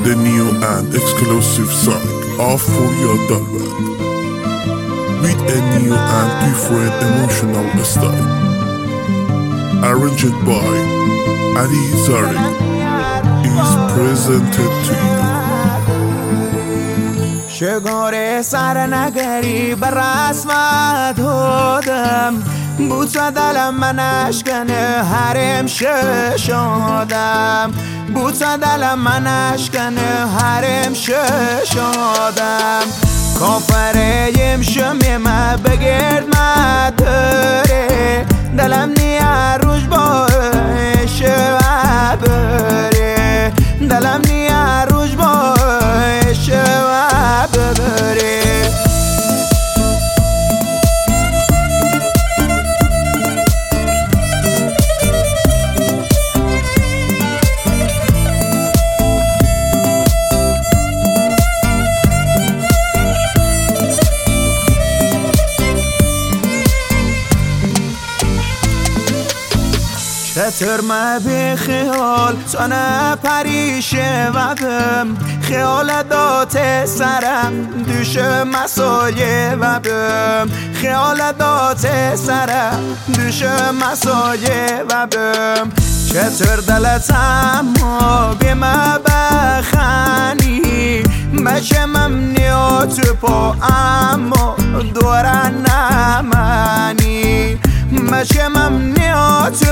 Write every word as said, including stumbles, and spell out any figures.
the new and exclusive song of Purya Dalbat with a new and different emotional style, arranged by Ali Zari, is presented to you. شگاره سر نگری بر رسمت دادم بود و دلم من اشکنه هرم ششادم بود و دلم من اشکنه هرم ششادم کافریم شمی ما بگرد مداره دلم نیا روش باشه و بره دلم نیا روش باشه و بره چطور ما به خیال تا نپریشه و بم خیال دات سرم دوشه مسایه و بم خیال دات سرم دوشه مسایه و بم چطور دلت اما به ما بخنی بچه ممنیات پا اما دورن نمانی بچه ممنیات